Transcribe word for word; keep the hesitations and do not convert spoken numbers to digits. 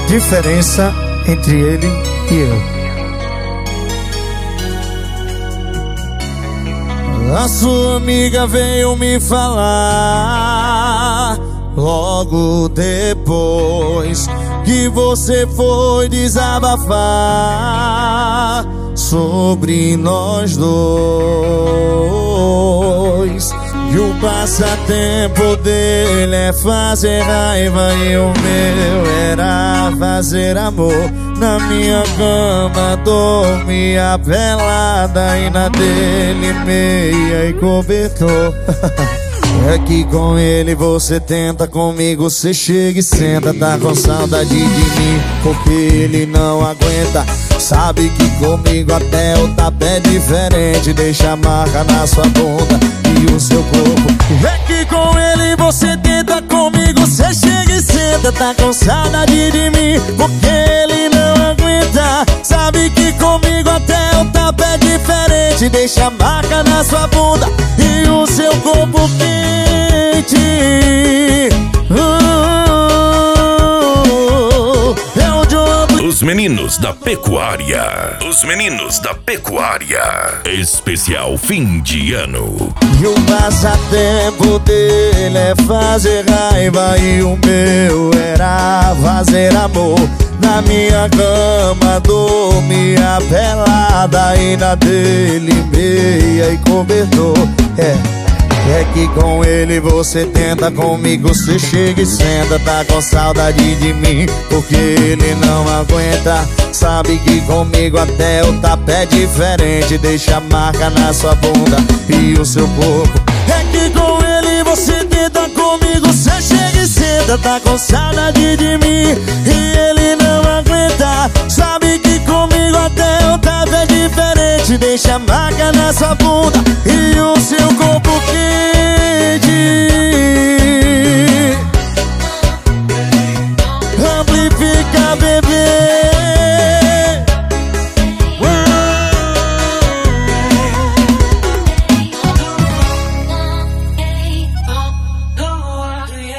diferença entre ele e eu. A sua amiga veio me falar logo depois que você foi desabafar sobre nós dois. E o passatempo dele é fazer raiva e o meu era fazer amor. Na minha cama dormia pelada e na dele meia e cobertor. É que com ele você tenta, comigo você chega e senta. Tá com saudade de mim porque ele não aguenta. Sabe que comigo até o tapa é diferente. Deixa a marca na sua bunda e o seu corpo. É que com ele você tenta, comigo você chega e senta. Tá com saudade de mim porque ele não aguenta. Sabe que comigo até o tapa é diferente. Deixa a marca na sua bunda e o seu corpo quente. É o João. Os meninos da pecuária. Os meninos da pecuária. Especial fim de ano. E o passatempo dele é fazer raiva e o meu era fazer amor. Na minha cama dormia pelada e na dele meia e cobertor. É, é que com ele você tenta, comigo você chega e senta. Tá com saudade de mim porque ele não aguenta. Sabe que comigo até o tapa é diferente. Deixa a marca na sua bunda e o seu corpo. É que com ele você tenta, comigo você chega e senta. Tá com saudade de mim e ele não aguenta. Sabe que comigo até o tapa é diferente. Deixa a marca na sua bunda e o seu corpo